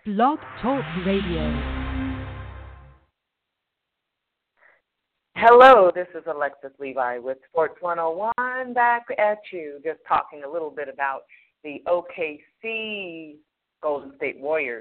Blog Talk Radio. Hello, this is Alexis Levi with Sports 101 back at you, just talking a little bit about the OKC Golden State Warriors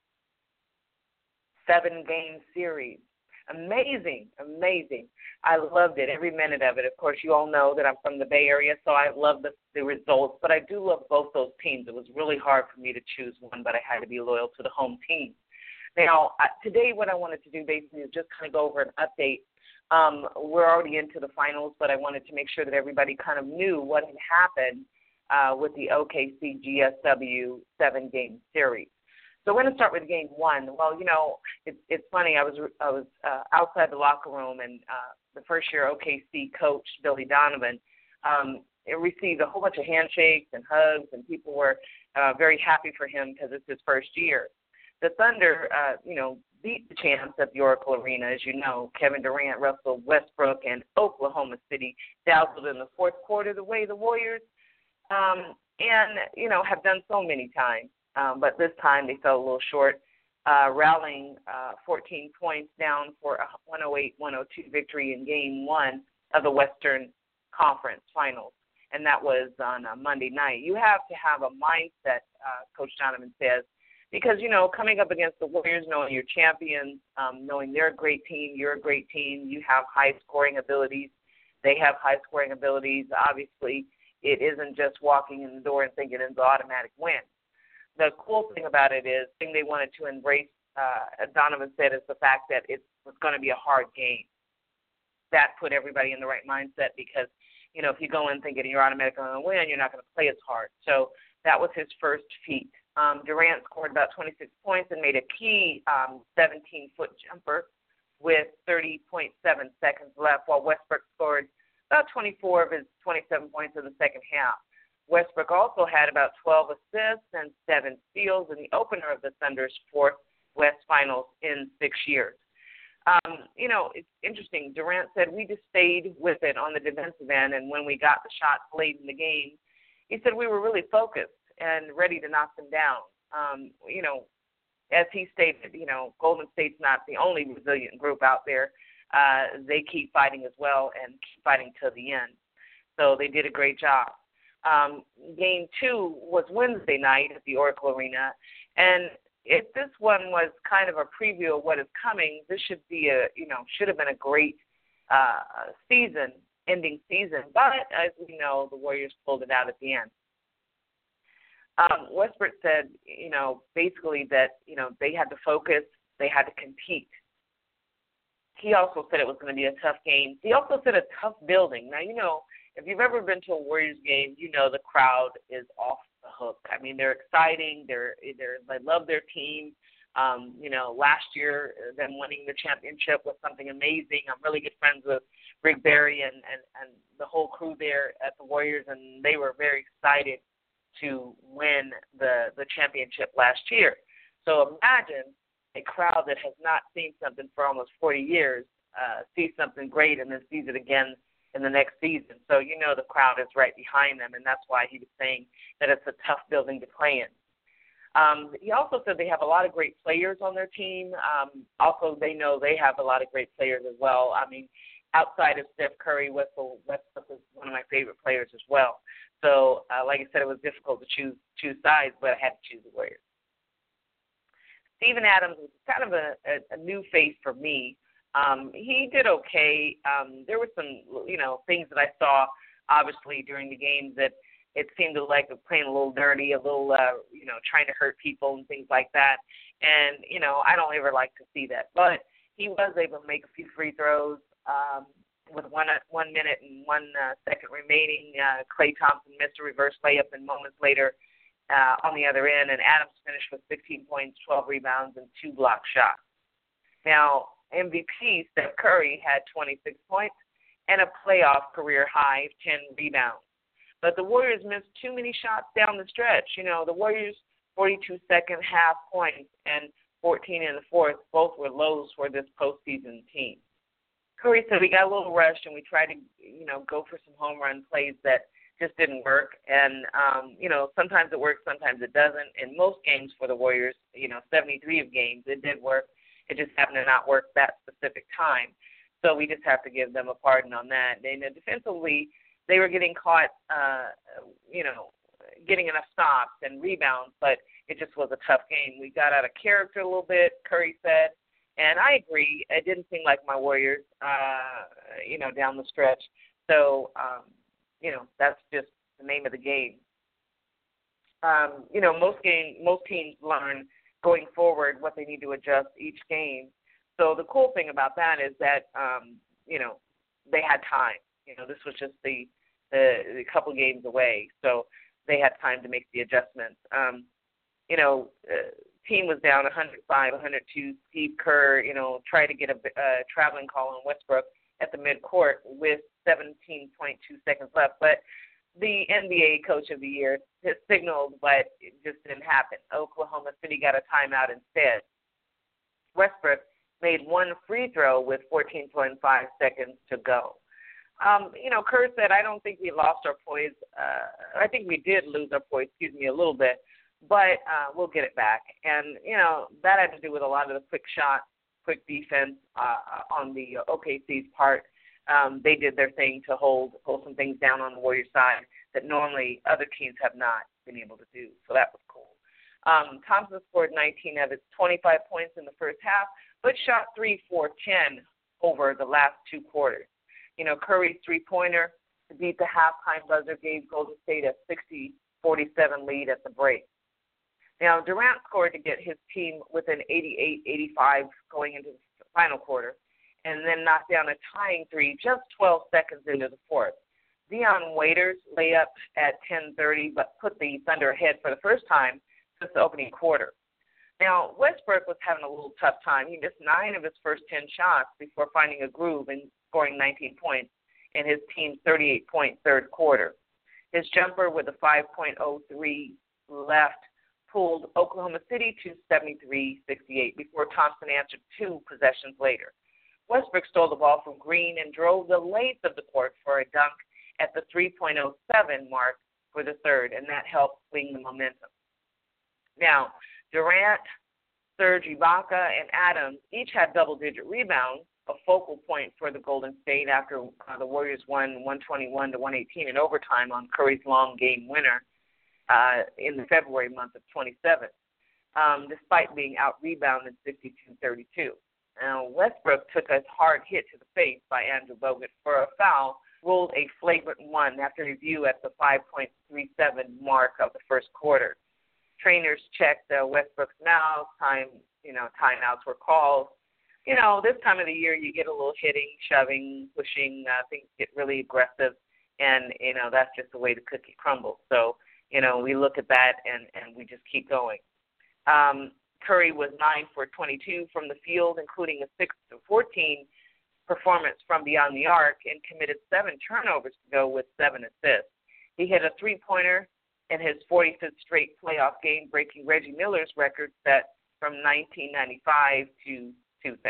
7-game series. Amazing. I loved it, every minute of it. Of course, you all know that I'm from the Bay Area, so I love the results, but I do love both those teams. It was really hard for me to choose one, but I had to be loyal to the home team. Now, today what I wanted to do basically is just kind of go over an update. We're already into the finals, but I wanted to make sure that everybody kind of knew what had happened with the OKC GSW 7-game series. So we're going to start with game one. Well, you know, it's funny. I was outside the locker room, and the first-year OKC coach, Billy Donovan, received a whole bunch of handshakes and hugs, and people were very happy for him because it's his first year. The Thunder, beat the champs at the Oracle Arena, as you know. Kevin Durant, Russell Westbrook, and Oklahoma City dazzled in the fourth quarter the way the Warriors have done so many times. But this time they fell a little short, rallying 14 points down for a 108-102 victory in Game 1 of the Western Conference Finals, and that was on a Monday night. You have to have a mindset, Coach Donovan says, because, you know, coming up against the Warriors, knowing you're champions, knowing they're a great team, you're a great team, you have high-scoring abilities, they have high-scoring abilities. Obviously, it isn't just walking in the door and thinking it's an automatic win. The cool thing about it is, the thing they wanted to embrace, Donovan said, is the fact that it was going to be a hard game. That put everybody in the right mindset because, you know, if you go in thinking you're automatically going to win, you're not going to play as hard. So that was his first feat. Durant scored about 26 points and made a key 17-foot jumper with 30.7 seconds left, while Westbrook scored about 24 of his 27 points in the second half. Westbrook also had about 12 assists and 7 steals in the opener of the Thunder's fourth West Finals in 6 years. It's interesting. Durant said we just stayed with it on the defensive end, and when we got the shots late in the game, he said we were really focused and ready to knock them down. As he stated, Golden State's not the only resilient group out there. They keep fighting as well and keep fighting till the end. So they did a great job. Game 2 was Wednesday night at the Oracle Arena, and if this one was kind of a preview of what is coming, this should have been a great ending season. But as we know, the Warriors pulled it out at the end. Westbrook said, basically that, they had to focus, they had to compete. He also said it was going to be a tough game. He also said a tough building. Now, if you've ever been to a Warriors game, the crowd is off the hook. I mean, they're exciting. They love their team. Last year, them winning the championship was something amazing. I'm really good friends with Rick Barry and the whole crew there at the Warriors, and they were very excited to win the championship last year. So imagine a crowd that has not seen something for almost 40 years see something great and then sees it again in the next season. So the crowd is right behind them, and that's why he was saying that it's a tough building to play in. He also said they have a lot of great players on their team. Also, they know they have a lot of great players as well. I mean, outside of Steph Curry, Westbrook is one of my favorite players as well. So, like I said, it was difficult to choose sides, but I had to choose the Warriors. Steven Adams was kind of a new face for me. He did okay. There were some, things that I saw, obviously, during the game that it seemed like playing a little dirty, a little, trying to hurt people and things like that. And, I don't ever like to see that. But he was able to make a few free throws with 1 minute and 1 second remaining. Klay Thompson missed a reverse layup, and moments later on the other end, and Adams finished with 15 points, 12 rebounds, and 2 block shots. Now, MVP Steph Curry had 26 points and a playoff career high of 10 rebounds. But the Warriors missed too many shots down the stretch. The Warriors' 42-second half points and 14 in the fourth both were lows for this postseason team. Curry said we got a little rushed and we tried to, go for some home run plays that just didn't work. And, sometimes it works, sometimes it doesn't. In most games for the Warriors, 73 of games, it did work. It just happened to not work that specific time. So we just have to give them a pardon on that. And defensively, they were getting caught, getting enough stops and rebounds, but it just was a tough game. We got out of character a little bit, Curry said. And I agree. It didn't seem like my Warriors, down the stretch. So, that's just the name of the game. Most teams learn going forward what they need to adjust each game. So the cool thing about that is that, they had time. This was just the couple games away. So they had time to make the adjustments. Team was down 105, 102. Steve Kerr, tried to get a traveling call on Westbrook at the midcourt with 17.2 seconds left. But the NBA Coach of the Year has signaled, but it just didn't happen. Oklahoma City got a timeout instead. Westbrook made one free throw with 14.5 seconds to go. Kerr said, I don't think we lost our poise. I think we did lose our poise, a little bit, but we'll get it back. And, that had to do with a lot of the quick shots, quick defense on the OKC's part. They did their thing to hold some things down on the Warriors side that normally other teams have not been able to do. So that was cool. Thompson scored 19 of his 25 points in the first half, but shot 3 for 10 over the last two quarters. Curry's three-pointer to beat the halftime buzzer gave Golden State a 60-47 lead at the break. Now, Durant scored to get his team within 88-85 going into the final quarter, and then knocked down a tying three just 12 seconds into the fourth. Dion Waiters layup at 10:30, but put the Thunder ahead for the first time since the opening quarter. Now, Westbrook was having a little tough time. He missed 9 of his first 10 shots before finding a groove and scoring 19 points in his team's 38-point third quarter. His jumper with a 5.03 left pulled Oklahoma City to 73-68 before Thompson answered 2 possessions later. Westbrook stole the ball from Green and drove the length of the court for a dunk at the 3.07 mark for the third, and that helped swing the momentum. Now, Durant, Serge Ibaka, and Adams each had double-digit rebounds, a focal point for the Golden State after the Warriors won 121-118 in overtime on Curry's long game winner in the February month of 27, despite being out-rebounded 62-32. Now, Westbrook took a hard hit to the face by Andrew Bogut for a foul, ruled a flagrant one after review at the 5.37 mark of the first quarter. Trainers checked Westbrook's mouth. Timeouts were called. This time of the year you get a little hitting, shoving, pushing. Things get really aggressive, and that's just the way the cookie crumbles. So we look at that and we just keep going. Curry was 9 for 22 from the field, including a 6 for 14 performance from beyond the arc, and committed 7 turnovers to go with 7 assists. He hit a three-pointer in his 45th straight playoff game, breaking Reggie Miller's record set from 1995 to 2000.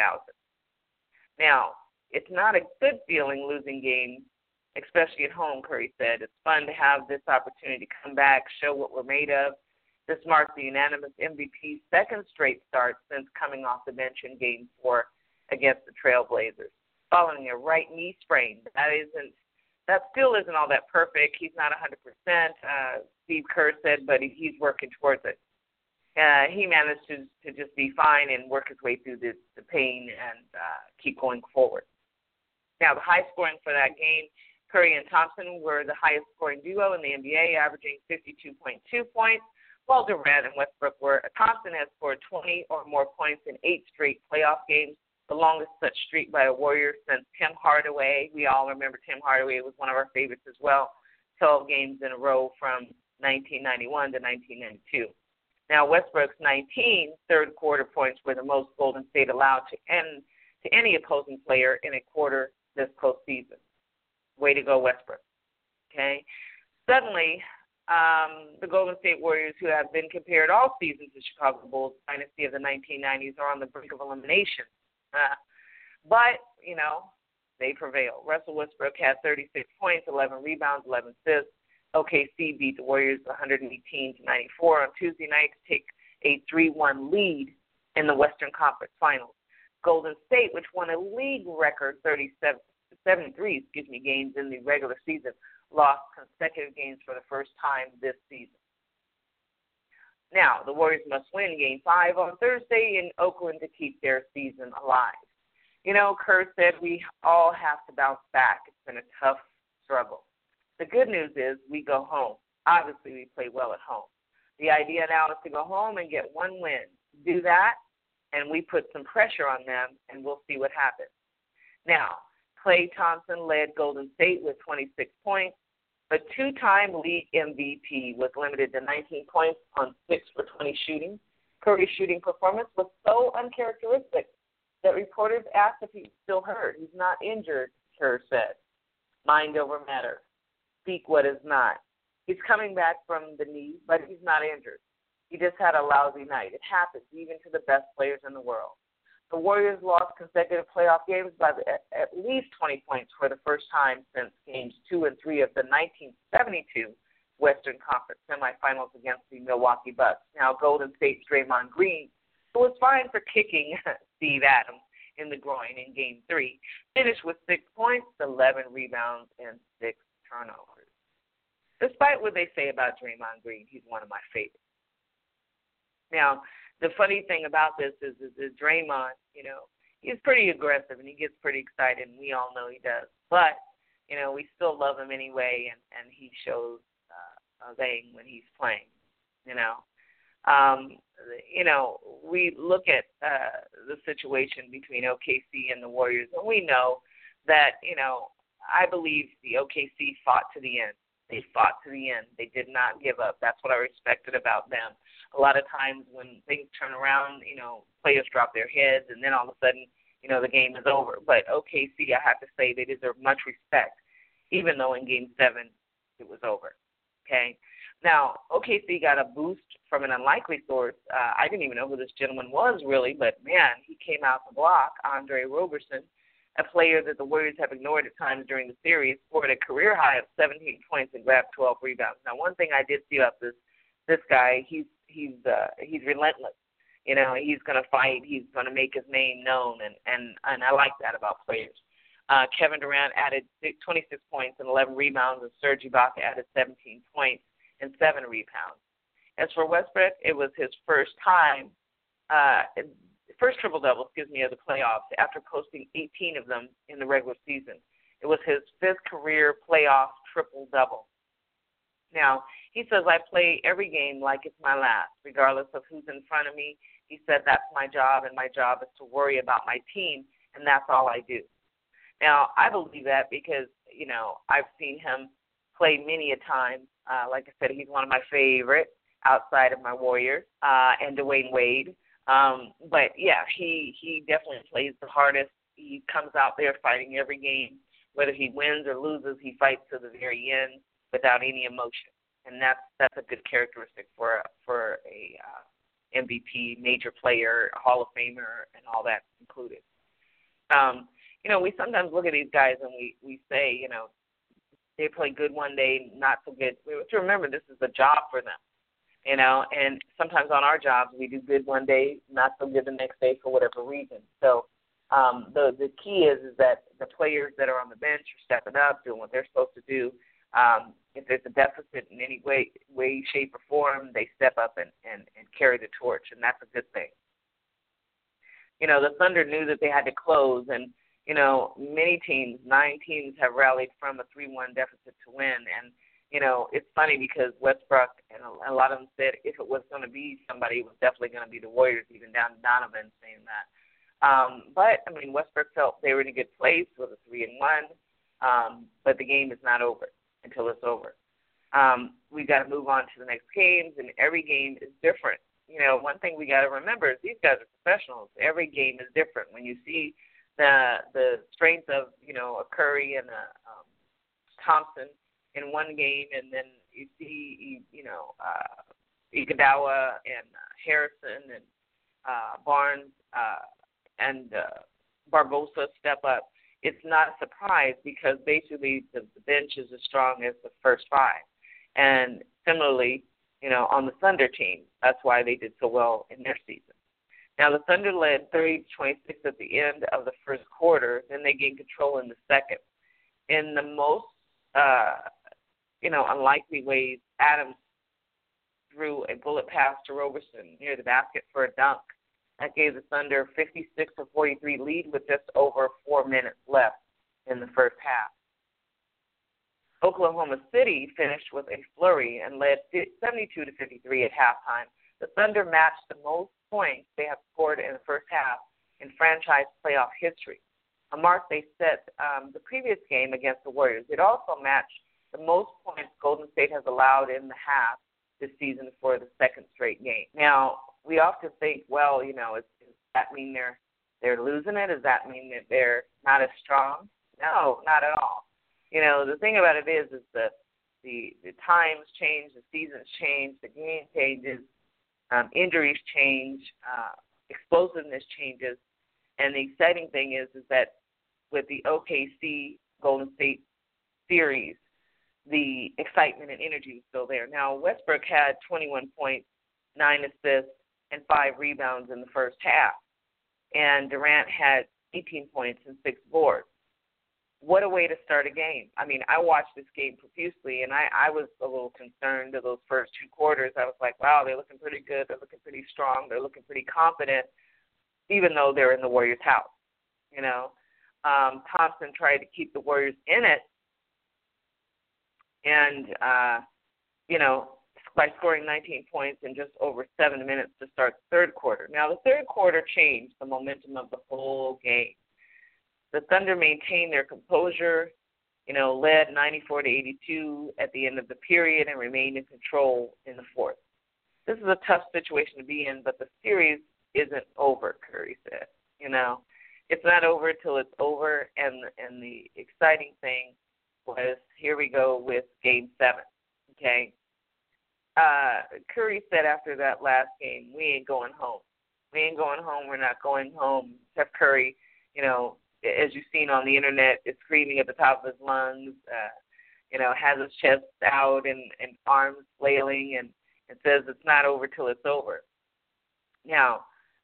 Now, it's not a good feeling losing games, especially at home, Curry said. It's fun to have this opportunity to come back, show what we're made of. This marks the unanimous MVP's second straight start since coming off the bench in Game 4 against the Trailblazers, following a right knee sprain. That still isn't all that perfect. He's not 100%, Steve Kerr said, but he's working towards it. He managed to just be fine and work his way through the pain and keep going forward. Now, the high scoring for that game, Curry and Thompson were the highest scoring duo in the NBA, averaging 52.2 points, while Durant and Westbrook were. Thompson has scored 20 or more points in 8 straight playoff games, the longest such streak by a Warrior since Tim Hardaway. We all remember Tim Hardaway was one of our favorites as well, 12 games in a row from 1991 to 1992. Now, Westbrook's 19 third-quarter points were the most Golden State allowed to any opposing player in a quarter this postseason. Way to go, Westbrook. Okay? Suddenly, the Golden State Warriors, who have been compared all season to Chicago Bulls dynasty of the 1990s, are on the brink of elimination. But, they prevail. Russell Westbrook had 36 points, 11 rebounds, 11 assists. OKC beat the Warriors 118-94 on Tuesday night to take a 3-1 lead in the Western Conference Finals. Golden State, which won a league record 73 games in the regular season, lost consecutive games for the first time this season. Now, the Warriors must win Game 5 on Thursday in Oakland to keep their season alive. You know, Kerr said we all have to bounce back. It's been a tough struggle. The good news is we go home. Obviously, we play well at home. The idea now is to go home and get one win. Do that, and we put some pressure on them, and we'll see what happens. Now, Klay Thompson led Golden State with 26 points. The two-time league MVP was limited to 19 points on 6 for 20 shooting. Curry's shooting performance was so uncharacteristic that reporters asked if he's still hurt. He's not injured, Kerr said. Mind over matter. Speak what is not. He's coming back from the knee, but he's not injured. He just had a lousy night. It happens even to the best players in the world. The Warriors lost consecutive playoff games by at least 20 points for the first time since Games 2 and 3 of the 1972 Western Conference semifinals against the Milwaukee Bucks. Now, Golden State's Draymond Green, who was fined for kicking Steve Adams in the groin in Game 3, finished with 6 points, 11 rebounds, and 6 turnovers. Despite what they say about Draymond Green, he's one of my favorites. Now, the funny thing about this is Draymond, you know, he's pretty aggressive and he gets pretty excited, and we all know he does. But, you know, we still love him anyway, and he shows a thing when he's playing, you know. You know, we look at the situation between OKC and the Warriors, and we know that, you know, I believe the OKC fought to the end. They fought to the end. They did not give up. That's what I respected about them. A lot of times when things turn around, you know, players drop their heads, and then all of a sudden, you know, the game is over. But OKC, I have to say, they deserve much respect, even though in Game 7 it was over. Okay? Now, OKC got a boost from an unlikely source. I didn't even know who this gentleman was, really, but, man, he came out the block, Andre Roberson, a player that the Warriors have ignored at times during the series, scored a career high of 17 points and grabbed 12 rebounds. Now, one thing I did see about this guy, he's relentless. You know, he's going to fight. He's going to make his name known, and I like that about players. Kevin Durant added 26 points and 11 rebounds, and Serge Ibaka added 17 points and 7 rebounds. As for Westbrook, it was his first triple-double, of the playoffs after posting 18 of them in the regular season. It was his 5th career playoff triple-double. Now, he says, I play every game like it's my last, regardless of who's in front of me. He said, that's my job, and my job is to worry about my team, and that's all I do. Now, I believe that because, you know, I've seen him play many a time. Like I said, he's one of my favorites outside of my Warriors and Dwayne Wade. But, yeah, he definitely plays the hardest. He comes out there fighting every game. Whether he wins or loses, he fights to the very end without any emotion. And that's a good characteristic for a MVP, major player, Hall of Famer, and all that included. You know, we sometimes look at these guys and we say, you know, they play good one day, not so good. We have to remember this is a job for them. You know, and sometimes on our jobs we do good one day, not so good the next day for whatever reason. So the key is that the players that are on the bench are stepping up, doing what they're supposed to do. If there's a deficit in any way, shape, or form, they step up and carry the torch, and that's a good thing. You know, the Thunder knew that they had to close, and, you know, many teams, 9 teams, have rallied from a 3-1 deficit to win. And, you know, it's funny because Westbrook and a lot of them said if it was going to be somebody, it was definitely going to be the Warriors, even down to Donovan saying that. But, I mean, Westbrook felt they were in a good place with a 3-1, but the game is not over until it's over. We've got to move on to the next games, and every game is different. You know, one thing we got to remember is these guys are professionals. Every game is different. When you see the strength of, you know, a Curry and a Thompson in one game, and then you see, you know, Iguodala and Harrison and Barnes and Barbosa step up, it's not a surprise because basically the bench is as strong as the first 5. And similarly, on the Thunder team, that's why they did so well in their season. Now, the Thunder led 30-26 at the end of the first quarter. Then they gained control in the second. In the most, unlikely ways, Adams threw a bullet pass to Roberson near the basket for a dunk. That gave the Thunder 56-43 lead with just over 4 minutes left in the first half. Oklahoma City finished with a flurry and led 72-53 at halftime. The Thunder matched the most points they have scored in the first half in franchise playoff history, a mark they set the previous game against the Warriors. It also matched the most points Golden State has allowed in the half this season for the second straight game. Now, we often think, well, does that mean they're losing it? Does that mean that they're not as strong? No, not at all. The thing about it is that the times change, the seasons change, the game changes, injuries change, explosiveness changes, and the exciting thing is that with the OKC Golden State series, the excitement and energy was still there. Now, Westbrook had 21 points, 9 assists, and 5 rebounds in the first half, and Durant had 18 points and 6 boards. What a way to start a game. I mean, I watched this game profusely, and I was a little concerned of those first 2 quarters. I was like, wow, they're looking pretty good. They're looking pretty strong. They're looking pretty confident, even though they're in the Warriors' house. Thompson tried to keep the Warriors in it, and, by scoring 19 points in just over 7 minutes to start the third quarter. Now, the third quarter changed the momentum of the whole game. The Thunder maintained their composure, led 94-82 at the end of the period and remained in control in the fourth. This is a tough situation to be in, but the series isn't over, Curry said. It's not over till it's over, and the exciting thing was, here we go with Game 7, okay? Curry said after that last game, we ain't going home. We ain't going home. We're not going home. Steph Curry, as you've seen on the internet, is screaming at the top of his lungs, has his chest out and arms flailing and says it's not over till it's over. Now,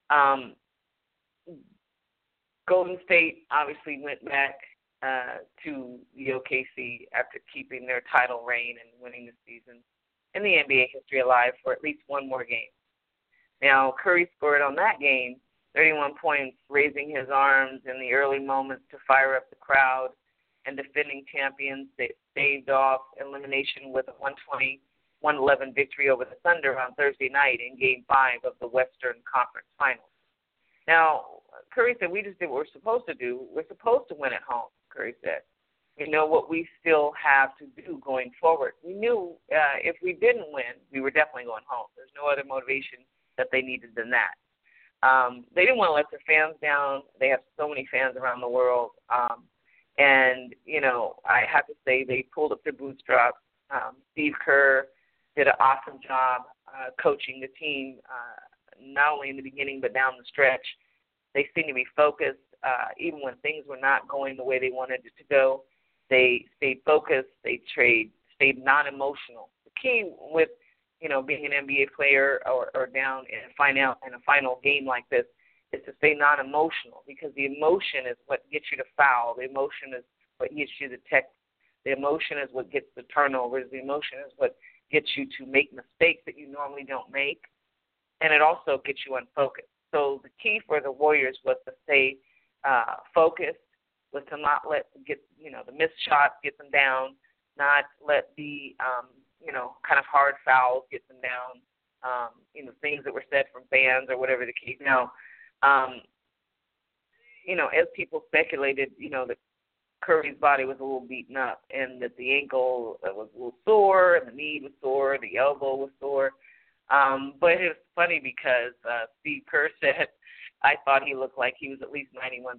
Golden State obviously went back to the OKC after keeping their title reign and winning the season in the NBA history alive for at least one more game. Now, Curry scored on that game 31 points, raising his arms in the early moments to fire up the crowd, and defending champions staved off elimination with a 120-111 victory over the Thunder on Thursday night in Game 5 of the Western Conference Finals. Now, Curry said, we just did what we're supposed to do. We're supposed to win at home, Curry said. We know what we still have to do going forward. We knew if we didn't win, we were definitely going home. There's no other motivation that they needed than that. They didn't want to let their fans down. They have so many fans around the world. And, I have to say they pulled up their bootstraps. Steve Kerr did an awesome job coaching the team, not only in the beginning but down the stretch. They seemed to be focused, even when things were not going the way they wanted it to go. They stayed focused. They stayed non-emotional. The key with, being an NBA player or down in a final game like this is to stay non-emotional, because the emotion is what gets you to foul. The emotion is what gets you to tech. The emotion is what gets the turnovers. The emotion is what gets you to make mistakes that you normally don't make, and it also gets you unfocused. So the key for the Warriors was to stay focused, was to not let the missed shots get them down, not let the kind of hard fouls get them down, things that were said from fans or whatever the case. Now, as people speculated, that Curry's body was a little beaten up and that the ankle was a little sore and the knee was sore, the elbow was sore. But it was funny because Steve Kerr said, I thought he looked like he was at least 91%,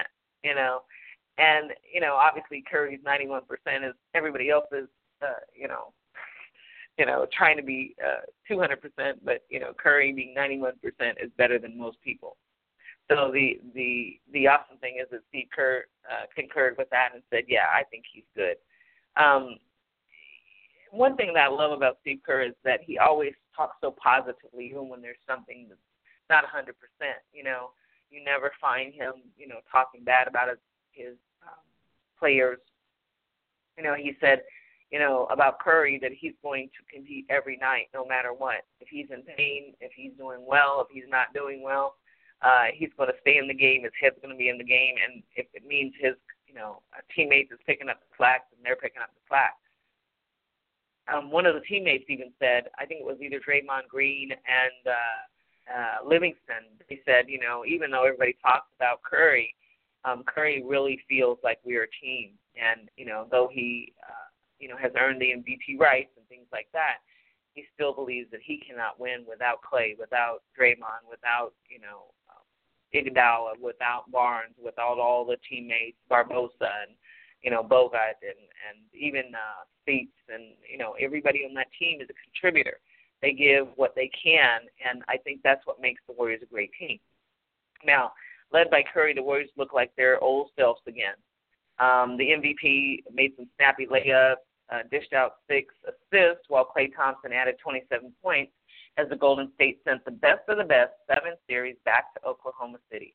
And, obviously Curry's 91% is everybody else's, trying to be 200%, but, Curry being 91% is better than most people. So the awesome thing is that Steve Kerr concurred with that and said, yeah, I think he's good. one thing that I love about Steve Kerr is that he always talks so positively, even when there's something that's not 100%. You know, you never find him, talking bad about his players. You know, he said, about Curry that he's going to compete every night, no matter what. If he's in pain, if he's doing well, if he's not doing well, he's going to stay in the game. His head's going to be in the game, and if it means his, teammates is picking up the slack, then they're picking up the slack. One of the teammates even said, I think it was either Draymond Green and Livingston, they said, even though everybody talks about Curry, Curry really feels like we're a team. And, though he, has earned the MVP rights and things like that, he still believes that he cannot win without Clay, without Draymond, without, Iguodala, without Barnes, without all the teammates, Barbosa and, Bogut and even Speaks and, everybody on that team is a contributor. They give what they can, and I think that's what makes the Warriors a great team. Now, led by Curry, the Warriors look like their old selves again. The MVP made some snappy layups, dished out 6 assists, while Klay Thompson added 27 points as the Golden State sent the best of the best 7th series back to Oklahoma City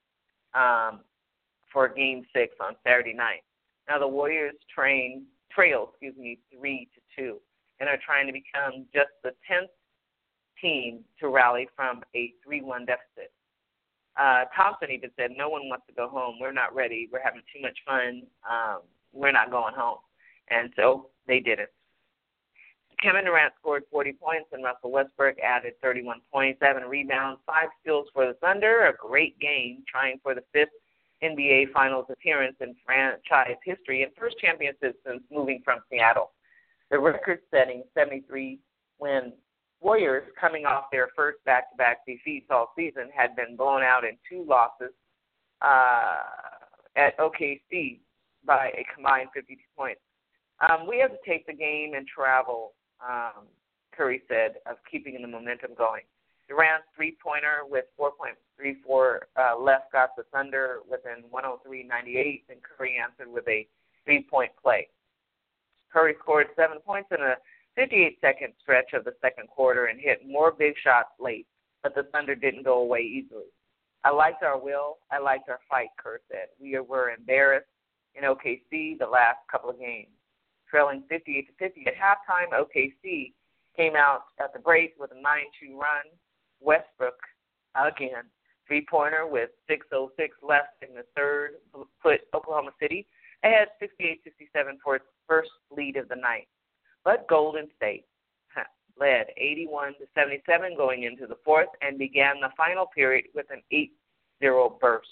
for Game 6 on Saturday night. Now the Warriors trail 3-2, and are trying to become just the 10th team to rally from a 3-1 deficit. Thompson even said, no one wants to go home. We're not ready. We're having too much fun. We're not going home. And so they did it. Kevin Durant scored 40 points, and Russell Westbrook added 31 points, 7 rebounds, 5 steals for the Thunder. A great game, trying for the 5th NBA Finals appearance in franchise history and first championship since moving from Seattle. The record-setting 73-win Warriors, coming off their first back-to-back defeats all season, had been blown out in 2 losses at OKC by a combined 52 points. We have to take the game and travel, Curry said, of keeping the momentum going. Durant's three-pointer with 4.34 left got the Thunder within 103.98, and Curry answered with a 3-point play. Curry scored 7 points in a 58-second stretch of the second quarter and hit more big shots late, but the Thunder didn't go away easily. I liked our will. I liked our fight, Kerr said. We were embarrassed in OKC the last couple of games. Trailing 58-50 at halftime, OKC came out at the break with a 9-2 run. Westbrook, again, three-pointer with 6:06 left in the third, put Oklahoma City ahead 68-67 for its first lead of the night. But Golden State led 81-77 going into the fourth and began the final period with an 8-0 burst.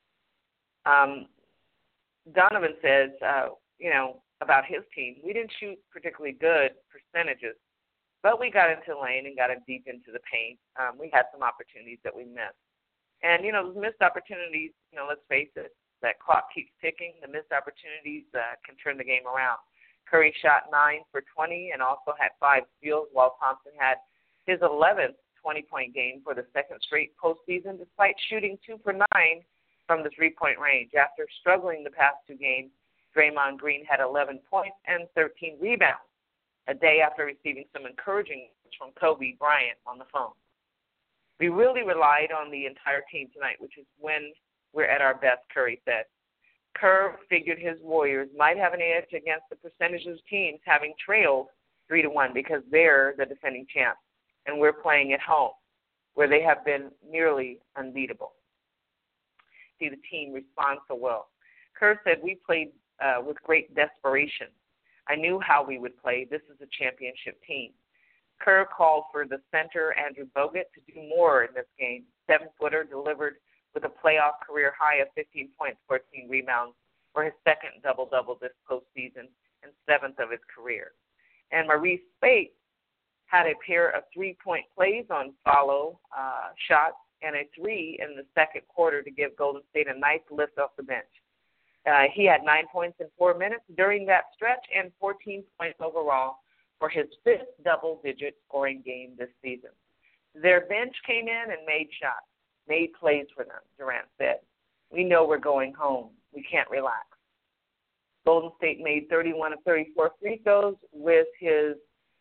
Donovan says, about his team, we didn't shoot particularly good percentages, but we got into the lane and got it deep into the paint. We had some opportunities that we missed. And, those missed opportunities, let's face it, that clock keeps ticking. The missed opportunities can turn the game around. Curry shot 9 for 20 and also had 5 steals, while Thompson had his 11th 20-point game for the second straight postseason, despite shooting 2 for 9 from the three-point range. After struggling the past 2 games, Draymond Green had 11 points and 13 rebounds, a day after receiving some encouraging words from Kobe Bryant on the phone. We really relied on the entire team tonight, which is when we're at our best, Curry said. Kerr figured his Warriors might have an edge against the percentage of teams having trailed 3-1 because they're the defending champs, and we're playing at home, where they have been nearly unbeatable. See, the team responds so well. Kerr said, we played with great desperation. I knew how we would play. This is a championship team. Kerr called for the center, Andrew Bogut, to do more in this game. 7-footer delivered with a playoff career high of 15 points, 14 rebounds for his second double-double this postseason and 7th of his career. And Maurice Speight had a pair of 3-point plays on follow shots and a 3 in the second quarter to give Golden State a nice lift off the bench. He had 9 points in 4 minutes during that stretch and 14 points overall for his 5th double-digit scoring game this season. Their bench came in and made shots, made plays for them, Durant said. We know we're going home. We can't relax. Golden State made 31 of 34 free throws with his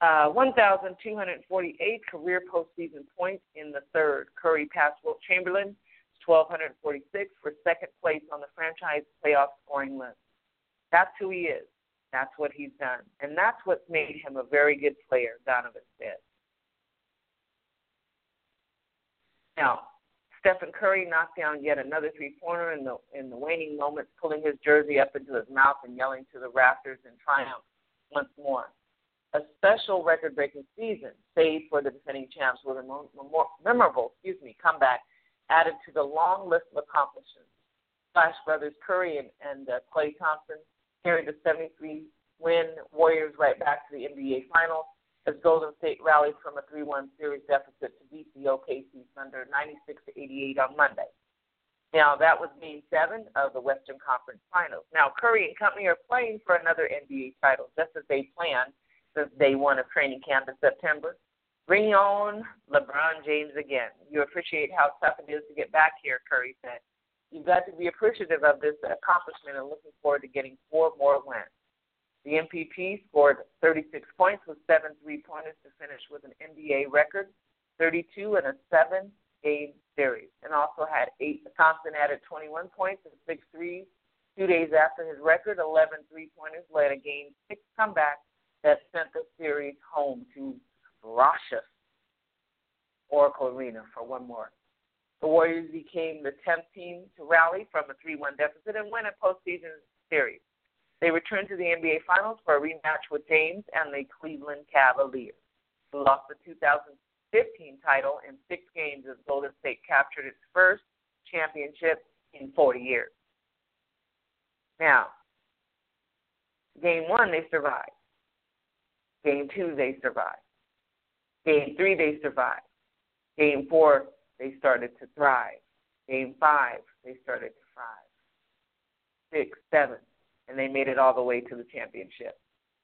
1,248 career postseason points in the third. Curry passed Wilt Chamberlain, 1,246, for second place on the franchise playoff scoring list. That's who he is. That's what he's done. And that's what's made him a very good player, Donovan said. Now, Stephen Curry knocked down yet another three-pointer in the waning moments, pulling his jersey up into his mouth and yelling to the rafters in triumph once more. A special record-breaking season, save for the defending champs, with a memorable comeback added to the long list of accomplishments. Splash Brothers Curry and Klay Thompson carried the 73-win Warriors right back to the NBA Finals as Golden State rallied from a 3-1 series deficit to beat the OKC Thunder 96-88 on Monday. Now, that was Game 7 of the Western Conference Finals. Now, Curry and company are playing for another NBA title, just as they planned since day one of training camp in September. Bring on LeBron James again. You appreciate how tough it is to get back here, Curry said. You've got to be appreciative of this accomplishment and looking forward to getting 4 more wins. The MVP scored 36 points with 7 3-pointers to finish with an NBA record, 32 in a 7-game series, and also had 8. Thompson added 21 points and 6 threes. 2 days after his record, 11 3-pointers led a Game 6 comeback that sent the series home to raucous Oracle Arena for one more. The Warriors became the 10th team to rally from a 3-1 deficit and win a postseason series. They returned to the NBA Finals for a rematch with James and the Cleveland Cavaliers, who lost the 2015 title in 6 games as Golden State captured its first championship in 40 years. Now, Game 1, they survived. Game 2, they survived. Game 3, they survived. Game 4, they started to thrive. Game 5, they started to thrive. 6, 7, and they made it all the way to the championship.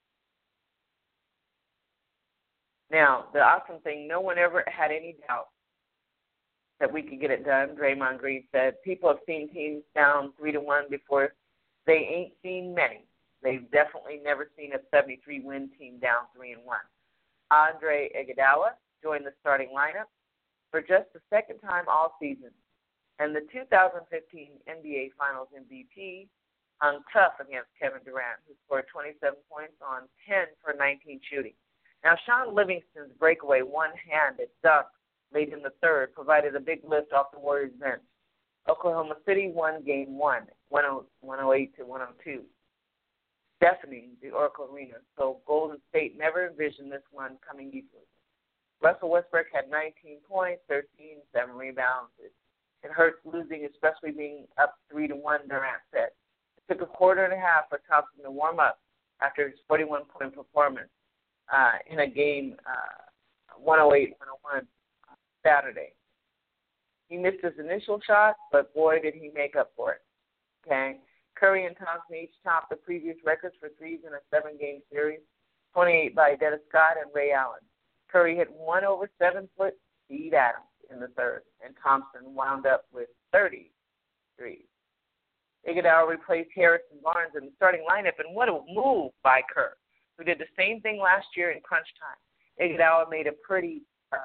Now, the awesome thing, no one ever had any doubt that we could get it done. Draymond Green said, people have seen teams down 3-1 before. They ain't seen many. They've definitely never seen a 73-win team down 3-1. Andre Iguodala joined the starting lineup for just the second time all season, and the 2015 NBA Finals MVP hung tough against Kevin Durant, who scored 27 points on 10 for 19 shooting. Now, Sean Livingston's breakaway one-handed dunk late in the third provided a big lift off the Warriors bench. Oklahoma City won Game 1, 108-102. Deafening the Oracle Arena, so Golden State never envisioned this one coming easily. Russell Westbrook had 19 points, 13, 7 rebounds. It hurts losing, especially being up 3-1, Durant said. It took a quarter and a half for Thompson to warm up after his 41-point performance in a game 108-101 Saturday. He missed his initial shot, but boy, did he make up for it. Okay? Curry and Thompson each topped the previous records for threes in a 7-game series, 28 by Dennis Scott and Ray Allen. Curry hit 1 over 7-foot Steve Adams in the third, and Thompson wound up with 30 threes. Iguodala replaced Harrison Barnes in the starting lineup, and what a move by Kerr, who did the same thing last year in crunch time. Iguodala made a pretty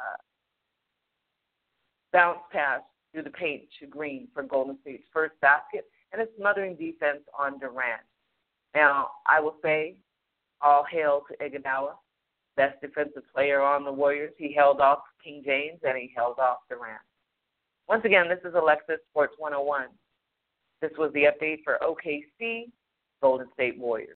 bounce pass through the paint to Green for Golden State's first basket, and a smothering defense on Durant. Now, I will say, all hail to Iguodala, best defensive player on the Warriors. He held off King James, and he held off Durant. Once again, this is Alexis Sports 101. This was the update for OKC Golden State Warriors.